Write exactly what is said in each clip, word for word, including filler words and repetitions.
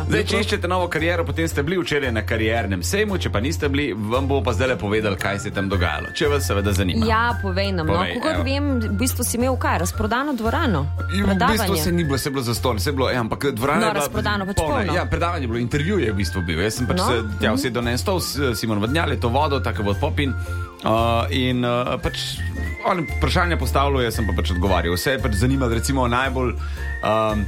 Zdaj, če iščete novo kariero, potem ste bili včeraj na kariernem sejmu, če pa niste bili, vam bo pa zdaj povedal, kaj se je tam dogajalo. Če vas seveda zanima. Ja, povej nam. Povej, no, kako vem, v bistvu si imel kaj, razprodano dvorano? V bistvu se ni bilo, se je bilo zastonj, se je bilo, ja, ampak dvorana no, je bila razprodano, pač polna. polno. Ja, predavanje je bilo, intervju je v bistvu bil. Jaz sem pač no. se tja usedel na en stol, Simon Vadnjal je to vodil, tako bod Popin. Uh, in uh, pač on vprašanje postavljal, jaz sem pa pač odgovarjal. Vse je pač zanimalo, recimo najbolj um,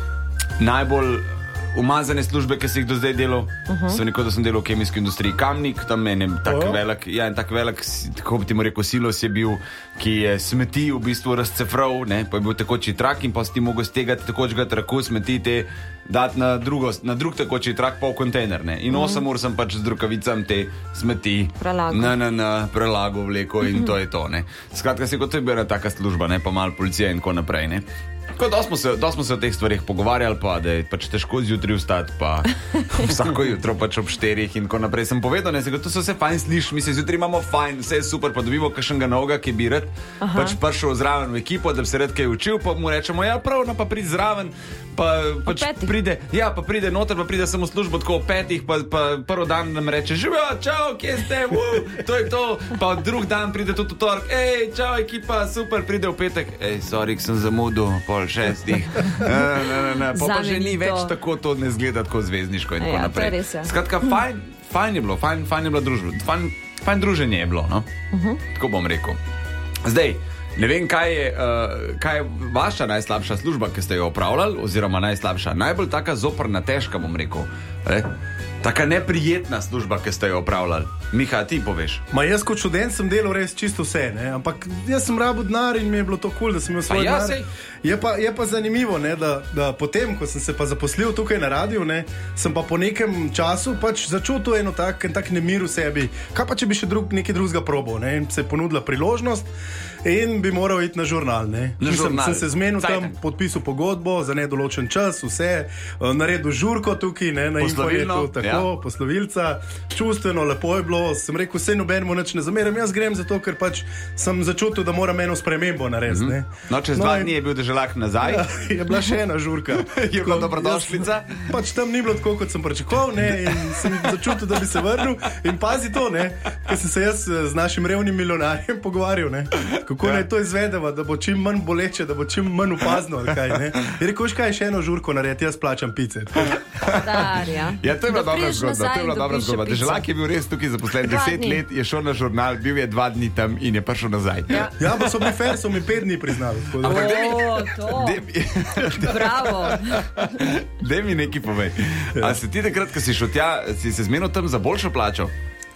najbolj umazane službe, ki si jih do zdaj delal. Uh-huh. Sem rekel, da sem delal v kemijski industriji Kamnik, tam je en tak oh. velik, ja, en tak velik, tako bi ti mu rekel, silos je bil, ki je smeti v bistvu razcefral, ne, pa je bil tekoči trak in pa si ti mogel stegati tekočega traku, smeti te dati na, drugo, na drug tekoči trak, pa v kontejner, ne. In osem uh-huh. ur sem pač z rukavicam te smeti na, na, na prelago vleko in uh-huh. to je to, ne. Skratka, se kot to je bila taka služba, ne, pa malo policija in tako naprej, ne. Tako, da smo se, da smo se o teh stvarih pogovarjali, pa da je pač težko zjutraj vstati, pa vsako jutro pač ob štirih in tako naprej. Sem povedal, ne, to se vse fajn sliši, mi se zjutraj imamo fajn, vse je super, pa dobimo kakšnega novega, ki bi rad Aha. pač prišel zraven v ekipo, da bi se rad kaj učil, pa mu rečemo, ja prav, no pa pridi zraven, pa pač pride, ja, pa pride noter, pa pride samo službo tako o petih, pa, pa prvi dan nam reče, živijo, čau, kje ste, uh, to je to, pa drug dan pride tudi v torek, ej, čau ekipa, super, pride v petek, ej, sorry, sem zamudil, pol šestih, ne, ne, ne, ne, pa, pa že ni več tako, to ne zgleda tako zvezdniško in tako ja, naprej. Skratka, fajn, fajn je bilo, fajn, fajn je bilo družba, fajn, fajn druženje je bilo, no, uh-huh. tako bom rekel. Zdaj, ne vem, kaj je, uh, kaj je vaša najslabša služba, ki ste jo opravljali, oziroma najslabša, najbolj taka zoprna, težka, bom rekel. Eh? Taka neprijetna služba, ki ste jo opravljali. Miha, ti poveš. Ma jaz kot študent sem delal res čisto vse, ne? Ampak jaz sem rabil denar in mi je bilo to kul, cool, da sem imel svoj ja, denar. Je pa, je pa zanimivo, ne? Da, da potem, ko sem se pa zaposlil tukaj na radiju, ne? Sem pa po nekem času pač začutil eno tak, en tak nemir v sebi. Kaj pa, če bi še drug, nekaj drugega probal, ne? In se je ponudila priložnost in bi moral iti na žurnal, ne? Na sem, žurnal. sem se zmenil tam, podpisal pogodbo za nedoločen čas, vse, naredil žurko tukaj, ne? Na poslovilno, tako, ja. Poslovilca, čustveno, lepo je bilo, sem rekel, vse nobenemu nič ne zameram, jaz grem zato, ker pač sem začutil, da moram eno spremembo narediti, ne? No, čez no, dva dni je bil deželak nazaj. Ja, je bila še ena žurka. Je bila dobrodošlica. Pač tam ni bilo tako, kot sem pričakoval, ne, in sem začutil, da bi se vrnil. In pazi to, ne, ker sem se jaz z našim revnim milijonarjem pogovarjal, ne, kako ja. naj to izvedeva, da bo čim manj boleče, da bo čim manj upazno, ali kaj, ne. Je rekel, kaj, še eno žurko narediti, jaz plačam pice. Darja. Ja, to je bila dobra zgodba, to je bila dobra zgodba. Deželak je bil res tukaj zaposlen deset let, je šel na žurnal, bil je dva dni tam in je prišel nazaj. Ja, ja pa so mi fair, so mi pet dni priznali. Ampak da mi... Bravo. Dej mi nekaj povej. A se ti takrat, ko si šel tja, si se zmenil tam za boljšo plačo?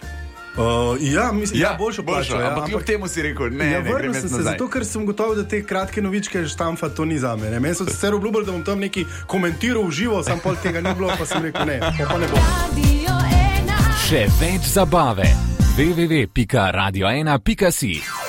Uh, ja, mislim, ja, da boljšo plačo. Ja, ampak kljub temu si rekel, ne, ja, ne, grem jaz nazaj. Zato, ker sem gotov, da te kratke novičke štamfa to ni za me. Meni so sicer obljubili, da bom tam neki komentiral v živo, sam pol tega ni bilo, pa sem rekel, ne, pa, pa ne bom. Še več zabave. w w w pika radio ena pika si